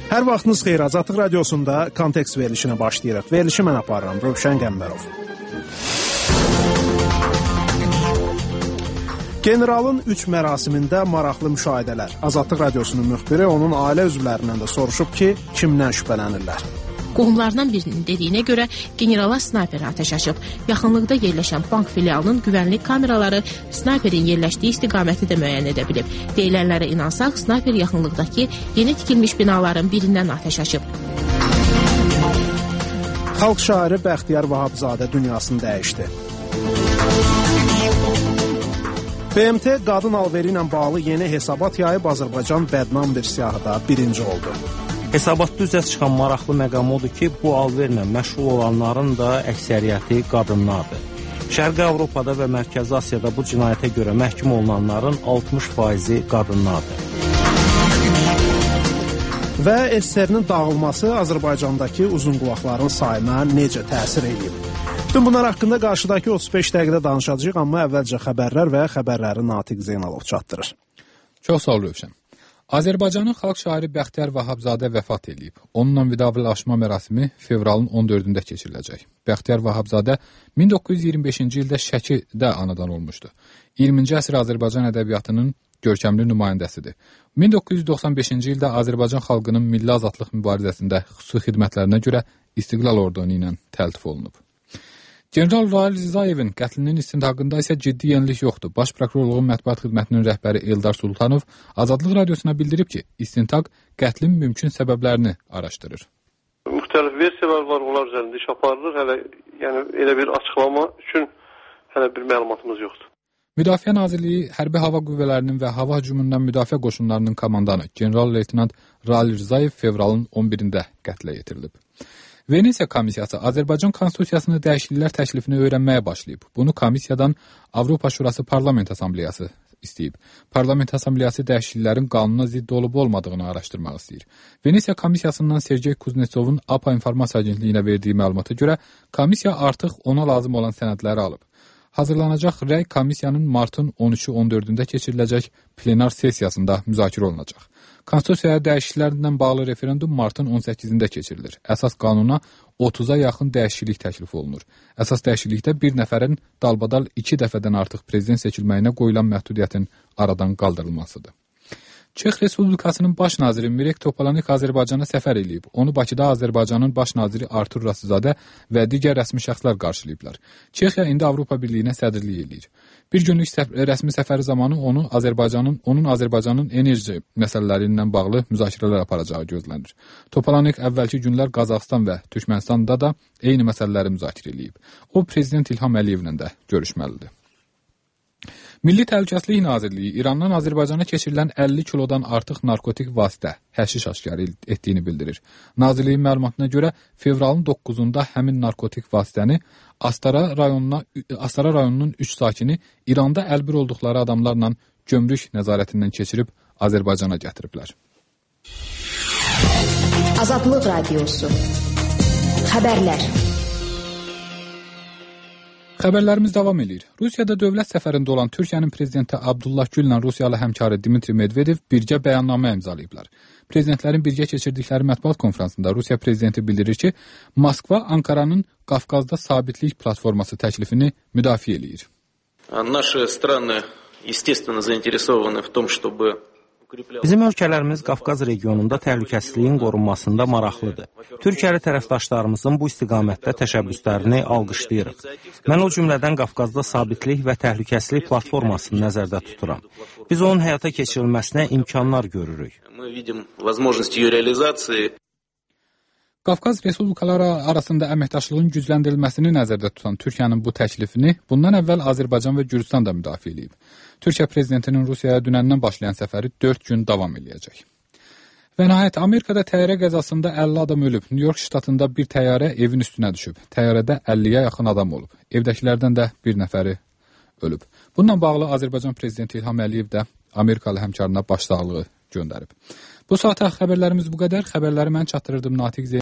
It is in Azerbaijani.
Hər vaxtınız xeyir, Azadlıq Radiosunda kontekst verilişinə başlayırıq. Verilişi mən aparıram, Rövşən Qəmbərov. Generalın 3 mərasimində maraqlı müşahidələr. Azadlıq Radiosunun müxbiri onun ailə üzvlərindən də soruşub ki, kimdən şübhələnirlər? Qohumlarından birinin dediyinə görə generala snayper atəş açıb. Yaxınlıqda yerləşən bank filialının güvənlik kameraları snayperin yerləşdiyi istiqaməti də müəyyən edə bilib. Deyilənlərə inansaq, snayper yaxınlıqdakı yeni tikilmiş binaların birindən atəş açıb. Xalq şairi Bəxtiyar Vahabzadə dünyasını dəyişdi. BMT qadın alveri ilə bağlı yeni hesabat yayıb, Azərbaycan bədnam bir siyahıda birinci oldu. Hesabatda üzə çıxan maraqlı məqam odur ki, bu alverlə məşğul olanların da əksəriyyəti qadınlardır. Şərqi Avropada və Mərkəzi Asiyada bu cinayətə görə məhkum olunanların 60%-i qadınlardır. Və SSR-nin dağılması Azərbaycandakı uzunqulaqların sayına necə təsir edib? Bütün bunlar haqqında qarşıdakı 35 dəqiqədə danışacağıq, amma əvvəlcə xəbərlər və xəbərləri Natiq Zeynalov çatdırır. Çox sağ ol, Rövşən. Azərbaycanın xalq şairi Bəxtiyar Vahabzadə vəfat edib. Onunla vidalaşma mərasimi fevralın 14-də keçiriləcək. Bəxtiyar Vahabzadə 1925-ci ildə Şəkidə anadan olmuşdu. 20-ci əsr Azərbaycan ədəbiyyatının görkəmli nümayəndəsidir. 1995-ci ildə Azərbaycan xalqının milli azadlıq mübarizəsində xüsusi xidmətlərinə görə İstiqlal ordunu ilə təltif olunub. General Rail Rzayevin qətlinin istintaqında isə ciddi yenilik yoxdur. Baş prokurorluğun mətbuat xidmətinin rəhbəri Eldar Sultanov Azadlıq Radiosuna bildirib ki, istintaq qətlin mümkün səbəblərini araşdırır. Müxtəlif versiyalar var, onlar üzərində iş aparılır. Elə bir açıqlama üçün hələ bir məlumatımız yoxdur. Müdafiə Nazirliyi Hərbi Hava Qüvvələrinin və hava hücumundan müdafiə qoşunlarının komandanı General-Leytenant Rail Rzayev fevralın 11-də qətlə yetirilib. Venesiya komissiyası Azərbaycan Konstitusiyasını dəyişikliklər təklifini öyrənməyə başlayıb. Bunu komissiyadan Avropa Şurası Parlament Assambleyası istəyib. Parlament Assambleyası dəyişikliklərin qanuna zidd olub-olmadığını araşdırmaq istəyir. Venesiya komissiyasından Sergey Kuznetsovun APA İnformasiya Agentliyinə verdiyi məlumata görə komissiya artıq ona lazım olan sənədləri alıb. Hazırlanacaq rəy komissiyanın martın 13-14-də keçiriləcək plenar sessiyasında müzakirə olunacaq. Konstitusiyaya dəyişikliklərlə bağlı referendum martın 18-də keçirilir. Əsas qanuna 30-a yaxın dəyişiklik təklif olunur. Əsas dəyişiklikdə bir nəfərin dalbadal 2 dəfədən artıq prezident seçilməyinə qoyulan məhdudiyyətin aradan qaldırılmasıdır. Çex Respublikasının baş naziri Mirek Topolanek Azərbaycana səfər edib. Onu Bakıda Azərbaycanın baş naziri Artur Rasizadə və digər rəsmi şəxslər qarşılayıblar. Çexiya indi Avropa Birliyinə sədrlik edir. Bir günlük rəsmi səfəri zamanı onun Azərbaycanın enerji məsələləri ilə bağlı müzakirələr aparacağı gözlənir. Topolanek əvvəlki günlər Qazaxıstan və Türkmənistanda da eyni məsələləri müzakirə edib. O, Prezident İlham Əliyevlə də görüşməlidir. Milli Təhlükəsizlik Nazirliyi İrandan Azərbaycana keçirilən 50 kilodan artıq narkotik vasitə, həşiş aşkar etdiyini bildirir. Nazirliyin məlumatına görə fevralın 9-da həmin narkotik vasitəni Astara rayonunun 3 sakini İranda əlbir olduqları adamlarla gömrük nəzarətindən keçirib Azərbaycana gətiriblər. Azadlıq Radiosu. Xəbərlər. Xəbərlərimiz davam edir. Rusiyada dövlət səfərində olan Türkiyənin prezidenti Abdullah Güllə Rusiyalı həmkarı Dmitri Medvedev birgə bəyannamə imzalayıblar. Prezidentlərin birgə keçirdikləri mətbuat konfransında Rusiya prezidenti bildirir ki, Moskva Ankaranın Qafqazda sabitlik platforması təklifini müdafiə eləyir. Наши страны, естественно, заинтересованы в том, чтобы Bizim ölkələrimiz Qafqaz regionunda təhlükəsizliyin qorunmasında maraqlıdır. Türkiyəli tərəfdaşlarımızın bu istiqamətdə təşəbbüslərini alqışlayırıq. Mən o cümlədən Qafqazda sabitlik və təhlükəsizlik platformasını nəzərdə tuturam. Biz onun həyata keçirilməsinə imkanlar görürük. Qafqaz Respublikaları arasında əməkdaşlığın gücləndirilməsini nəzərdə tutan Türkiyənin bu təklifini bundan əvvəl Azərbaycan və Gürcüstan da müdafiə edib. Türkiyə prezidentinin Rusiyaya dünəndən başlayan səfəri 4 gün davam edəcək. Və nəhayət, Amerikada təyyarə qəzasında 50 adam ölüb. New York ştatında bir təyyarə evin üstünə düşüb. Təyyarədə 50-yə yaxın adam olub. Evdəkilərdən də bir nəfəri ölüb. Bununla bağlı Azərbaycan prezidenti İlham Əliyev də Amerikalı həmkarına başsağlığı göndərib. Bu saata xəbərlərimiz bu qədər. Xəbərləri mən çatdırırdım Natiq Zeynalov.